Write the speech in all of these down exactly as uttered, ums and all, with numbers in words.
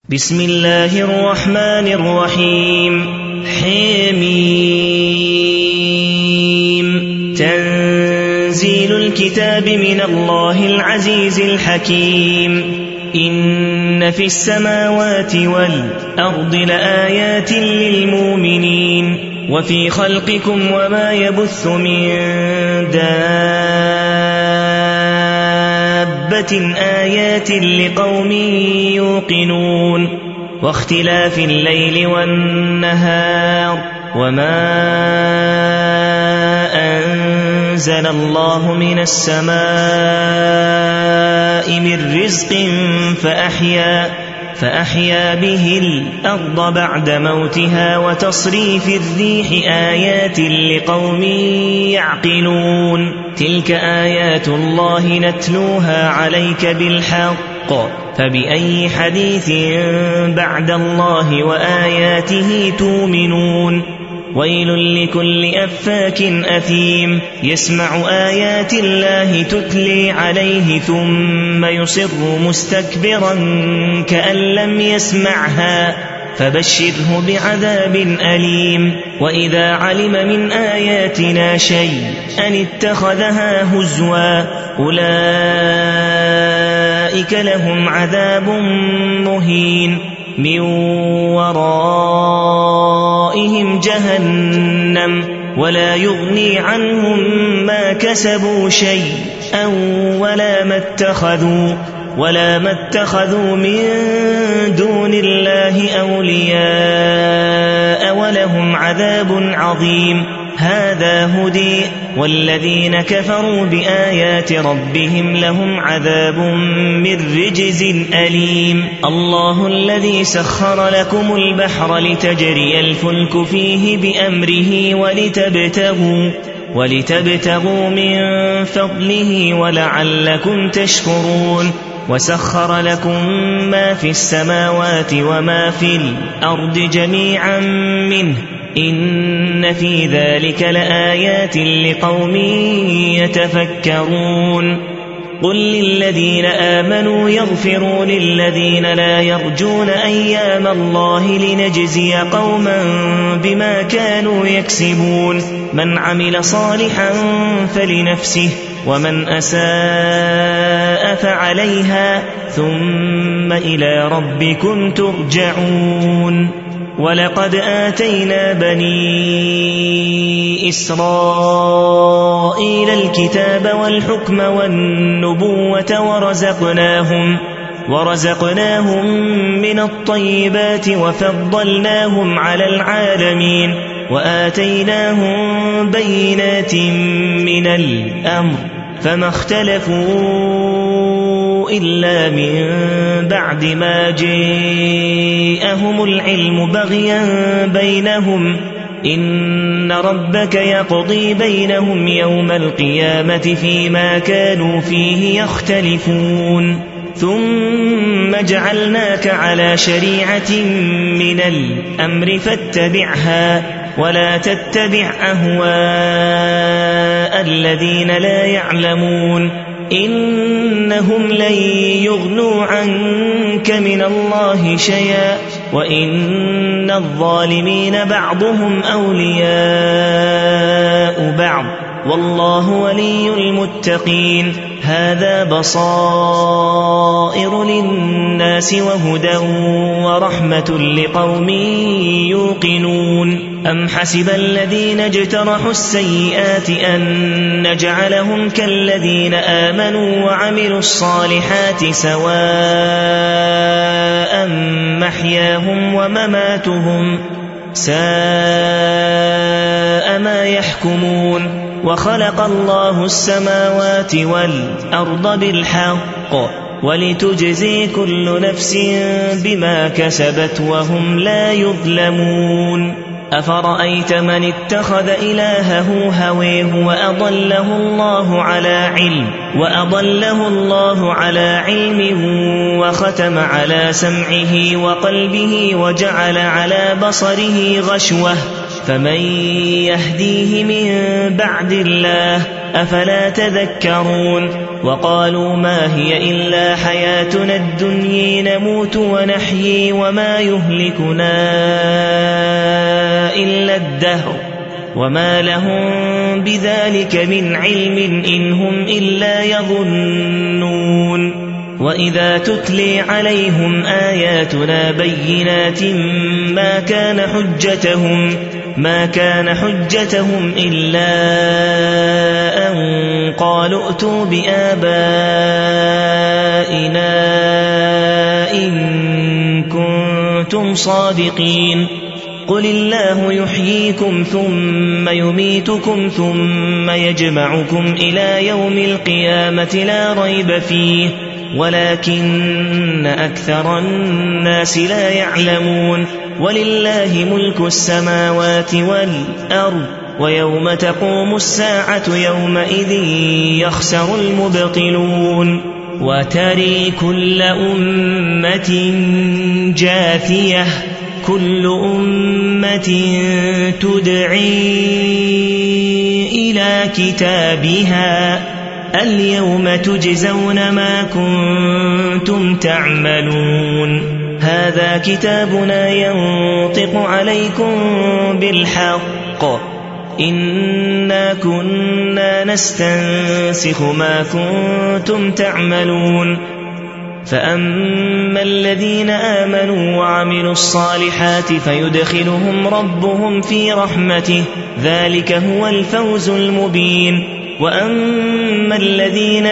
بسم الله الرحمن الرحيم حميم تنزيل الكتاب من الله العزيز الحكيم إن في السماوات والأرض لآيات للمؤمنين وفي خلقكم وما يبث من دابة آيات لقوم يوقنون واختلاف الليل والنهار وما أنزل الله من السماء من رزق فأحيا فأحيا به الأرض بعد موتها وتصريف الريح آيات لقوم يعقلون تلك آيات الله نتلوها عليك بالحق فبأي حديث بعد الله وآياته تؤمنون ويل لكل أفاك أثيم يسمع آيات الله تتلي عليه ثم يصر مستكبرا كأن لم يسمعها فبشره بعذاب أليم وإذا علم من آياتنا شيء أن اتخذها هزوا أولئك لهم عذاب مهين من ورائهم جهنم ولا يغني عنهم ما كسبوا شيئا ولا ما اتخذوا ولا ما اتخذوا من دون الله أولياء ولهم عذاب عظيم هذا هدي والذين كفروا بآيات ربهم لهم عذاب من رجز أليم الله الذي سخر لكم البحر لتجري الفلك فيه بأمره ولتبتغوا ولتبتغوا من فضله ولعلكم تشكرون وسخر لكم ما في السماوات وما في الأرض جميعا منه إن في ذلك لآيات لقوم يتفكرون قل للذين آمنوا يغفروا للذين لا يرجون أيام الله لنجزي قوما بما كانوا يكسبون من عمل صالحا فلنفسه ومن أساء فعليها ثم إلى ربكم ترجعون ولقد آتينا بني إسرائيل الكتاب والحكم والنبوة ورزقناهم ورزقناهم من الطيبات وفضلناهم على العالمين وآتيناهم بينات من الأمر فما اختلفوا إلا من بعد ما جاءهم العلم بغيا بينهم إن ربك يقضي بينهم يوم القيامة فيما كانوا فيه يختلفون ثم جعلناك على شريعة من الأمر فاتبعها ولا تتبع أهواء الذين لا يعلمون إنهم لن يغنوا عنك من الله شيئا وإن الظالمين بعضهم أولياء بعض والله ولي المتقين هذا بصائر للناس وهدى ورحمة لقوم يوقنون أم حسب الذين اجترحوا السيئات أن نجعلهم كالذين آمنوا وعملوا الصالحات سواء محياهم ومماتهم ساء ما يحكمون وخلق الله السماوات والأرض بالحق ولتجزي كل نفس بما كسبت وهم لا يظلمون أفرأيت من اتخذ إلهه هويه وأضله الله على علم وأضله الله على علم وختم على سمعه وقلبه وجعل على بصره غشوة فمن يهديه من بعد الله أفلا تذكرون وقالوا ما هي إلا حياتنا الدنيا نموت ونحيي وما يهلكنا إلا الدهر وما لهم بذلك من علم إن هم إلا يظنون وإذا تتلي عليهم آياتنا بينات ما كان حجتهم ما كان حجتهم إلا أن قالوا ائتوا بآبائنا إن كنتم صادقين قل الله يحييكم ثم يميتكم ثم يجمعكم إلى يوم القيامة لا ريب فيه ولكن أكثر الناس لا يعلمون ولله ملك السماوات والأرض ويوم تقوم الساعة يومئذ يخسر المبطلون وتري كل أمة جاثية كل أمة تدعي إلى كتابها اليوم تجزون ما كنتم تعملون هذا كتابنا ينطق عليكم بالحق إنا كنا نستنسخ ما كنتم تعملون فأما الذين آمنوا وعملوا الصالحات فيدخلهم ربهم في رحمته ذلك هو الفوز المبين وأما الذين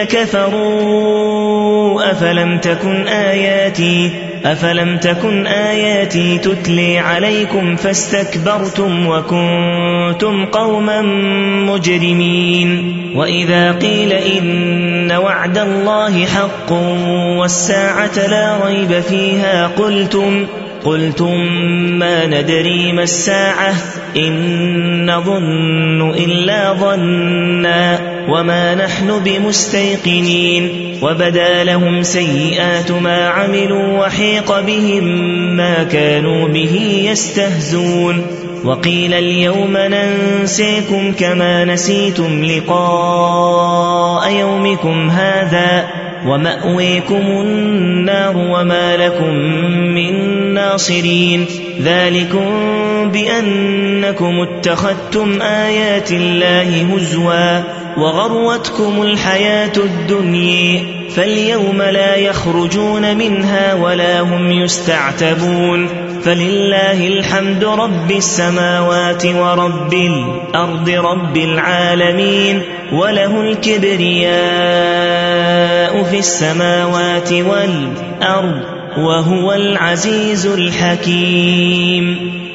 كفروا أفلم تكن آياتي أفلم تكن آياتي تتلي عليكم فاستكبرتم وكنتم قوما مجرمين وإذا قيل إن وعد الله حق والساعة لا ريب فيها قلتم قلتم ما ندري ما الساعة إن نظن إلا ظنا وما نحن بمستيقنين وبدا لهم سيئات ما عملوا وحيق بهم ما كانوا به يستهزون وقيل اليوم ننسيكم كما نسيتم لقاء يومكم هذا ومأويكم النار وما لكم من ناصرين ذلكم بأنكم اتخذتم آيات الله هزوا وغرتكم الحياة الدنيا فاليوم لا يخرجون منها ولا هم يستعتبون فلله الحمد رب السماوات ورب الأرض رب العالمين وله الكبرياء في السماوات والأرض وهو العزيز الحكيم